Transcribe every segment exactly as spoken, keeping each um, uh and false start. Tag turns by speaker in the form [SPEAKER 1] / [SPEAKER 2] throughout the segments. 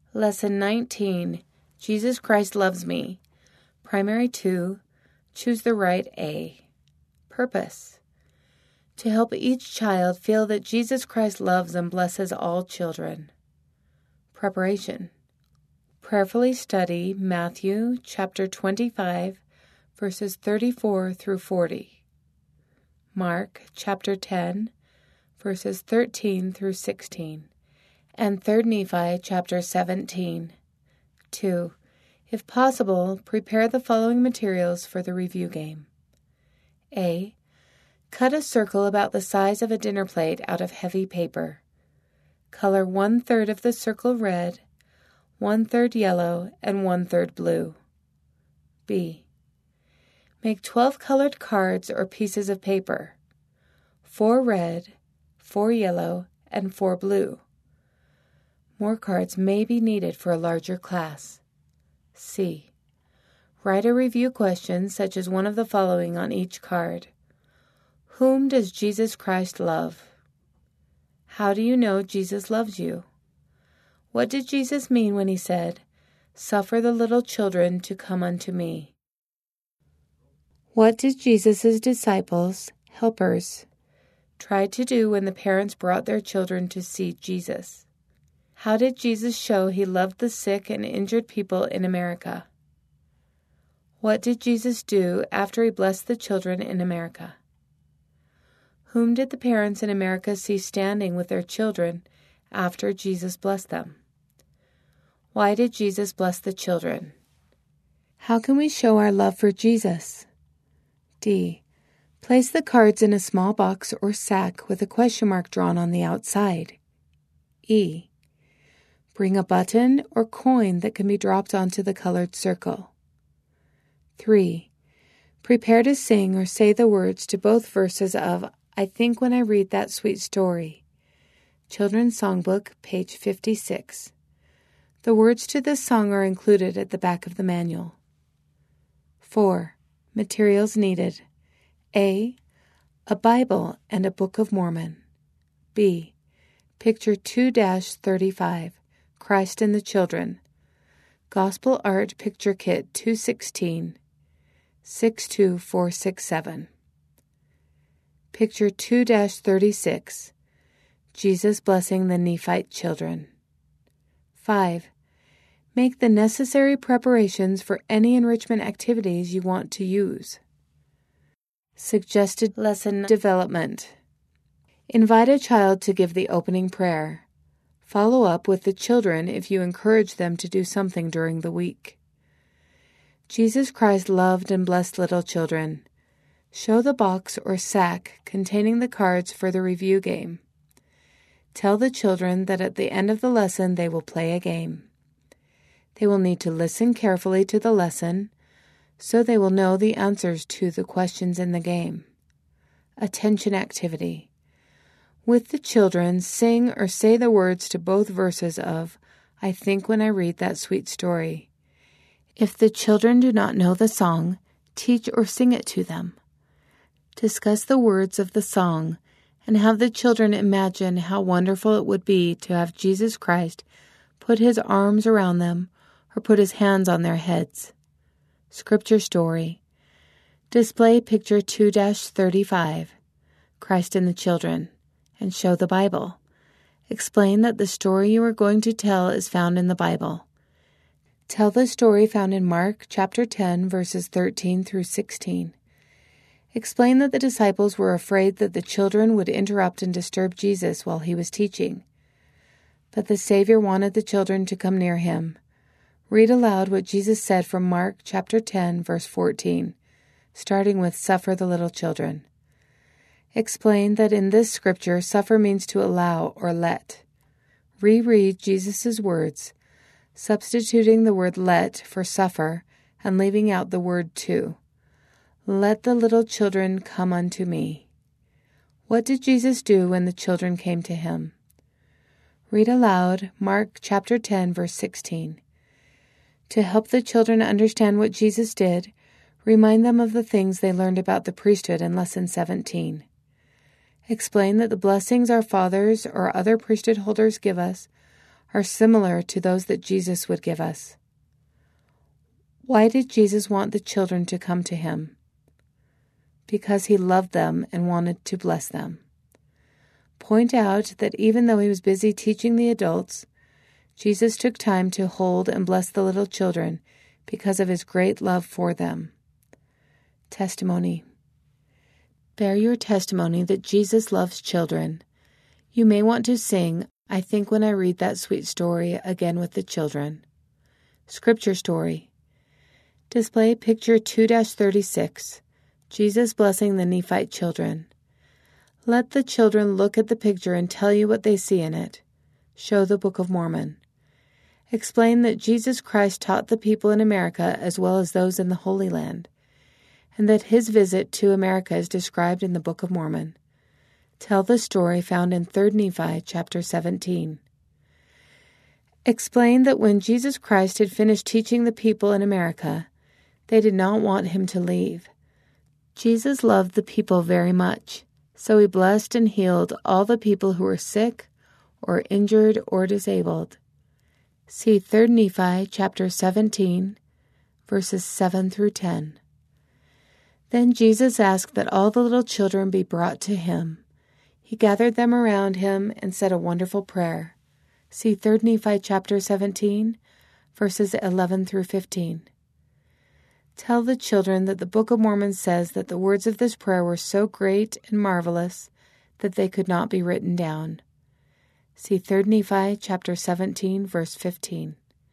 [SPEAKER 1] Lesson nineteen, Jesus Christ Loves Me. Primary two, choose the right A. Purpose: to help each child feel that Jesus Christ loves and blesses all children. Preparation: prayerfully study Matthew chapter twenty-five, verses thirty-four through forty. Mark chapter ten, verses thirteen through sixteen. And Third Nephi chapter seventeen. two. If possible, prepare the following materials for the review game. A. Cut a circle about the size of a dinner plate out of heavy paper. Color one-third of the circle red, one-third yellow, and one-third blue. B. Make twelve colored cards or pieces of paper. Four red, four yellow, and four blue. More cards may be needed for a larger class. C. Write a review question such as one of the following on each card. Whom does Jesus Christ love? How do you know Jesus loves you? What did Jesus mean when he said, "Suffer the little children to come unto me"? What did Jesus' disciples, helpers, try to do when the parents brought their children to see Jesus? How did Jesus show he loved the sick and injured people in America? What did Jesus do after he blessed the children in America? Whom did the parents in America see standing with their children after Jesus blessed them? Why did Jesus bless the children? How can we show our love for Jesus? D. Place the cards in a small box or sack with a question mark drawn on the outside. E. Bring a button or coin that can be dropped onto the colored circle. three. Prepare to sing or say the words to both verses of I Think When I Read That Sweet Story. Children's Songbook, page fifty-six. The words to this song are included at the back of the manual. four. Materials needed. A. A Bible and a Book of Mormon. B. Picture two dash thirty-five. Christ and the Children. Gospel Art Picture Kit two sixteen. six two four six seven. Picture two dash thirty-six. Jesus blessing the Nephite children. five. Make the necessary preparations for any enrichment activities you want to use. Suggested lesson development. Invite a child to give the opening prayer. Follow up with the children if you encourage them to do something during the week. Jesus Christ loved and blessed little children. Show the box or sack containing the cards for the review game. Tell the children that at the end of the lesson they will play a game. They will need to listen carefully to the lesson so they will know the answers to the questions in the game. Attention activity. With the children, sing or say the words to both verses of I Think When I Read That Sweet Story. If the children do not know the song, teach or sing it to them. Discuss the words of the song and have the children imagine how wonderful it would be to have Jesus Christ put his arms around them or put his hands on their heads. Scripture story. Display picture two dash thirty-five. Christ and the Children. And show the Bible. Explain that the story you are going to tell is found in the Bible. Tell the story found in Mark chapter ten, verses thirteen through sixteen. Explain that the disciples were afraid that the children would interrupt and disturb Jesus while he was teaching. But the Savior wanted the children to come near him. Read aloud what Jesus said from Mark chapter ten, verse fourteen, starting with Suffer the little children. Explain that in this scripture, suffer means to allow or let. Reread Jesus' words, substituting the word let for suffer and leaving out the word to. Let the little children come unto me. What did Jesus do when the children came to him? Read aloud Mark chapter ten, verse sixteen. To help the children understand what Jesus did, remind them of the things they learned about the priesthood in lesson seventeen. Explain that the blessings our fathers or other priesthood holders give us are similar to those that Jesus would give us. Why did Jesus want the children to come to him? Because he loved them and wanted to bless them. Point out that even though he was busy teaching the adults, Jesus took time to hold and bless the little children because of his great love for them. Testimony. Bear your testimony that Jesus loves children. You may want to sing, "I think when I read that sweet story," again with the children. Scripture story. Display picture two dash thirty-six, Jesus blessing the Nephite children. Let the children look at the picture and tell you what they see in it. Show the Book of Mormon. Explain that Jesus Christ taught the people in America as well as those in the Holy Land, and that his visit to America is described in the Book of Mormon. Tell the story found in Third Nephi chapter seventeen. Explain that when Jesus Christ had finished teaching the people in America, they did not want him to leave. Jesus loved the people very much, so he blessed and healed all the people who were sick or injured or disabled. See Third Nephi chapter seventeen, verses seven through ten. Then Jesus asked that all the little children be brought to him. He gathered them around him and said a wonderful prayer. See Third Nephi chapter seventeen, verses eleven through fifteen. Tell the children that the Book of Mormon says that the words of this prayer were so great and marvelous that they could not be written down. See Third Nephi chapter seventeen, verse fifteen.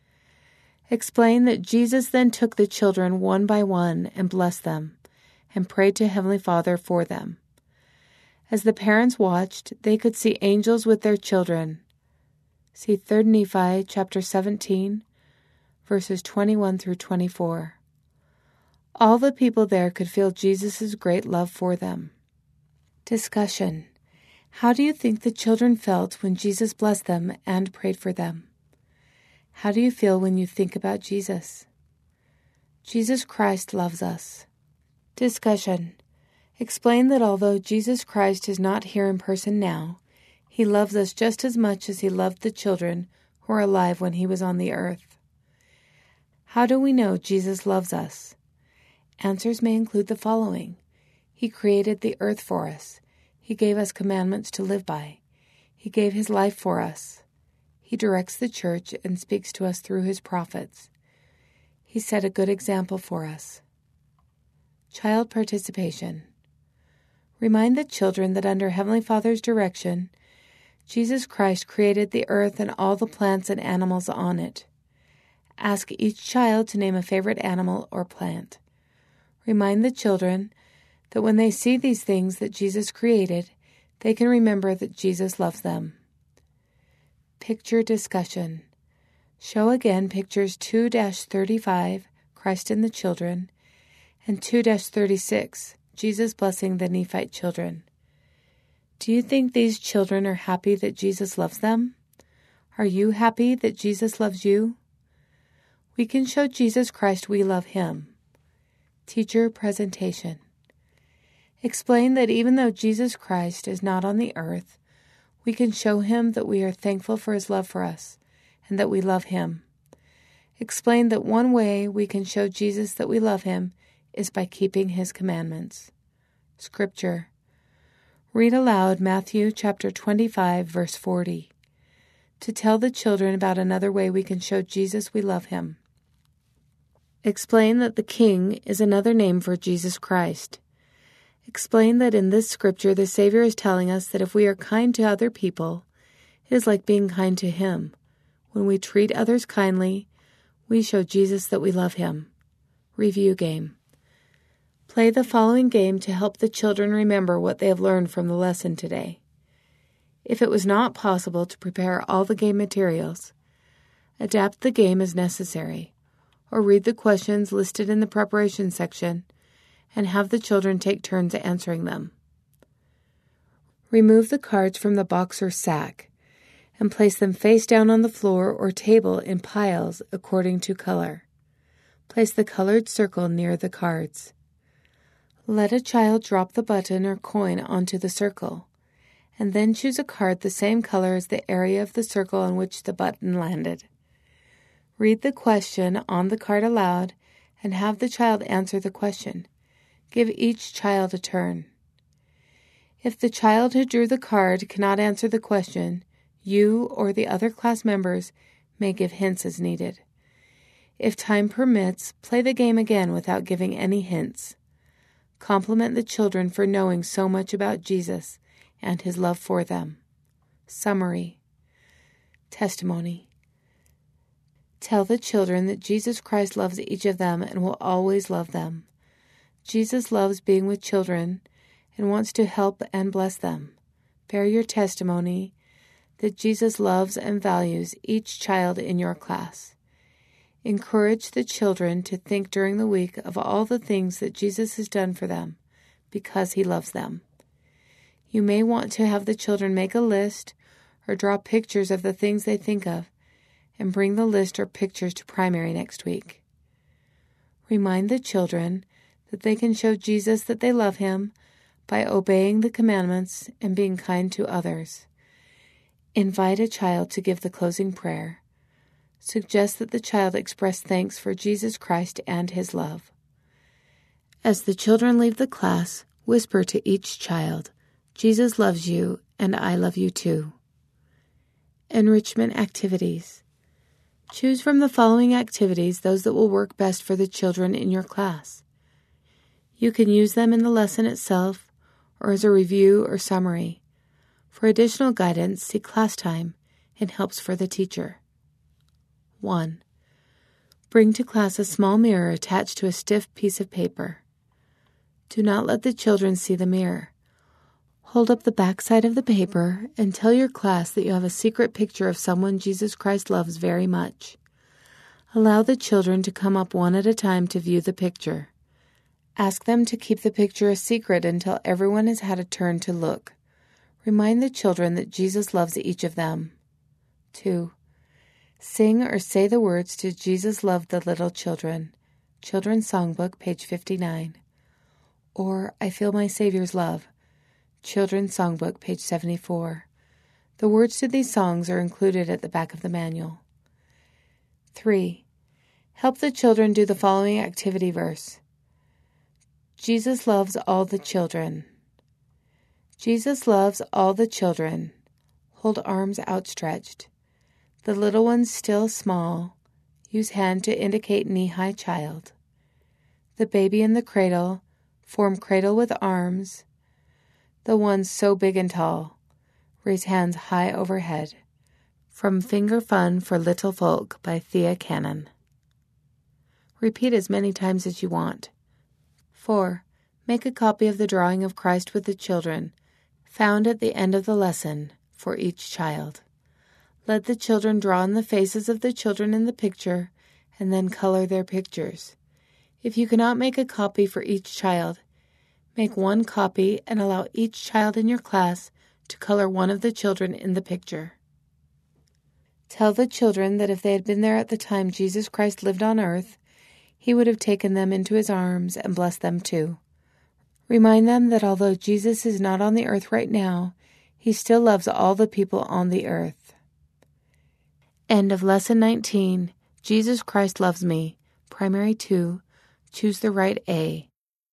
[SPEAKER 1] Explain that Jesus then took the children one by one and blessed them, and prayed to Heavenly Father for them. As the parents watched, they could see angels with their children. See Third Nephi chapter seventeen, verses twenty-one through twenty-four. All the people there could feel Jesus' great love for them. Discussion. How do you think the children felt when Jesus blessed them and prayed for them? How do you feel when you think about Jesus? Jesus Christ loves us. Discussion. Explain that although Jesus Christ is not here in person now, he loves us just as much as he loved the children who were alive when he was on the earth. How do we know Jesus loves us? Answers may include the following. He created the earth for us. He gave us commandments to live by. He gave his life for us. He directs the church and speaks to us through his prophets. He set a good example for us. Child participation. Remind the children that under Heavenly Father's direction, Jesus Christ created the earth and all the plants and animals on it. Ask each child to name a favorite animal or plant. Remind the children that when they see these things that Jesus created, they can remember that Jesus loves them. Picture discussion. Show again pictures two dash thirty-five, Christ and the children, and two dash thirty-six, Jesus blessing the Nephite children. Do you think these children are happy that Jesus loves them? Are you happy that Jesus loves you? We can show Jesus Christ we love him. Teacher presentation. Explain that even though Jesus Christ is not on the earth, we can show him that we are thankful for his love for us and that we love him. Explain that one way we can show Jesus that we love him is by keeping his commandments. Scripture. Read aloud Matthew chapter twenty-five, verse forty. To tell the children about another way we can show Jesus we love him. Explain that the King is another name for Jesus Christ. Explain that in this scripture the Savior is telling us that if we are kind to other people, it is like being kind to him. When we treat others kindly, we show Jesus that we love him. Review game. Play the following game to help the children remember what they have learned from the lesson today. If it was not possible to prepare all the game materials, adapt the game as necessary, or read the questions listed in the preparation section and have the children take turns answering them. Remove the cards from the box or sack and place them face down on the floor or table in piles according to color. Place the colored circle near the cards. Let a child drop the button or coin onto the circle, and then choose a card the same color as the area of the circle on which the button landed. Read the question on the card aloud and have the child answer the question. Give each child a turn. If the child who drew the card cannot answer the question, you or the other class members may give hints as needed. If time permits, play the game again without giving any hints. Compliment the children for knowing so much about Jesus and his love for them. Summary. Testimony. Tell the children that Jesus Christ loves each of them and will always love them. Jesus loves being with children and wants to help and bless them. Bear your testimony that Jesus loves and values each child in your class. Encourage the children to think during the week of all the things that Jesus has done for them because he loves them. You may want to have the children make a list or draw pictures of the things they think of and bring the list or pictures to primary next week. Remind the children that they can show Jesus that they love him by obeying the commandments and being kind to others. Invite a child to give the closing prayer. Suggest that the child express thanks for Jesus Christ and his love. As the children leave the class, whisper to each child, Jesus loves you and I love you too. Enrichment activities. Choose from the following activities those that will work best for the children in your class. You can use them in the lesson itself or as a review or summary. For additional guidance, see class time and helps for the teacher. one. Bring to class a small mirror attached to a stiff piece of paper. Do not let the children see the mirror. Hold up the back side of the paper and tell your class that you have a secret picture of someone Jesus Christ loves very much. Allow the children to come up one at a time to view the picture. Ask them to keep the picture a secret until everyone has had a turn to look. Remind the children that Jesus loves each of them. two. Sing or say the words to Jesus Loved the Little Children. Children's Songbook, page fifty-nine. Or I Feel My Savior's Love. Children's Songbook, page seventy-four. The words to these songs are included at the back of the manual. three. Help the children do the following activity verse. Jesus loves all the children. Jesus loves all the children. Hold arms outstretched. The little ones still small. Use hand to indicate knee-high child. The baby in the cradle. Form cradle with arms. The ones so big and tall. Raise hands high overhead. From Finger Fun for Little Folk by Thea Cannon. Repeat as many times as you want. four. Make a copy of the drawing of Christ with the children, found at the end of the lesson, for each child. Let the children draw on the faces of the children in the picture and then color their pictures. If you cannot make a copy for each child, make one copy and allow each child in your class to color one of the children in the picture. Tell the children that if they had been there at the time Jesus Christ lived on earth, he would have taken them into his arms and blessed them too. Remind them that although Jesus is not on the earth right now, he still loves all the people on the earth. End of Lesson nineteen. Jesus Christ Loves Me. Primary two. Choose the right A.